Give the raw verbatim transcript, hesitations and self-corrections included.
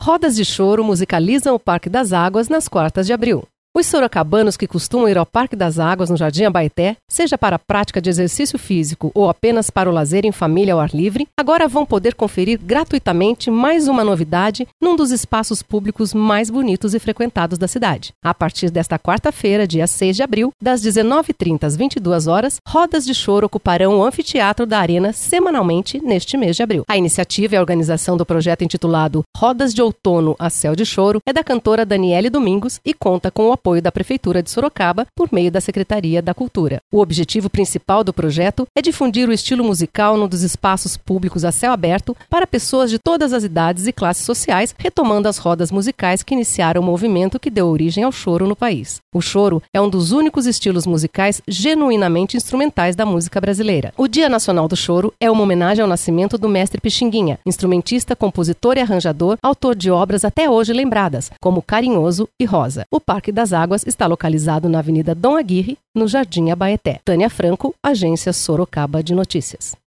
Rodas de choro musicalizam o Parque das Águas nas quartas de abril. Os sorocabanos que costumam ir ao Parque das Águas no Jardim Abaeté, seja para a prática de exercício físico ou apenas para o lazer em família ao ar livre, agora vão poder conferir gratuitamente mais uma novidade num dos espaços públicos mais bonitos e frequentados da cidade. A partir desta quarta-feira, dia seis de abril, das dezenove e trinta às vinte e duas horas, rodas de choro ocuparão o anfiteatro da Arena semanalmente neste mês de abril. A iniciativa e a organização do projeto intitulado Rodas de Outono a Céu de Choro é da cantora Daniele Domingos e conta com o apoio da Prefeitura de Sorocaba por meio da Secretaria da Cultura. O objetivo principal do projeto é difundir o estilo musical num dos espaços públicos a céu aberto para pessoas de todas as idades e classes sociais, retomando as rodas musicais que iniciaram o movimento que deu origem ao choro no país. O choro é um dos únicos estilos musicais genuinamente instrumentais da música brasileira. O Dia Nacional do Choro é uma homenagem ao nascimento do mestre Pixinguinha, instrumentista, compositor e arranjador, autor de obras até hoje lembradas, como Carinhoso e Rosa. O Parque das Águas está localizado na Avenida Dom Aguirre, no Jardim Abaeté. Tânia Franco, Agência Sorocaba de Notícias.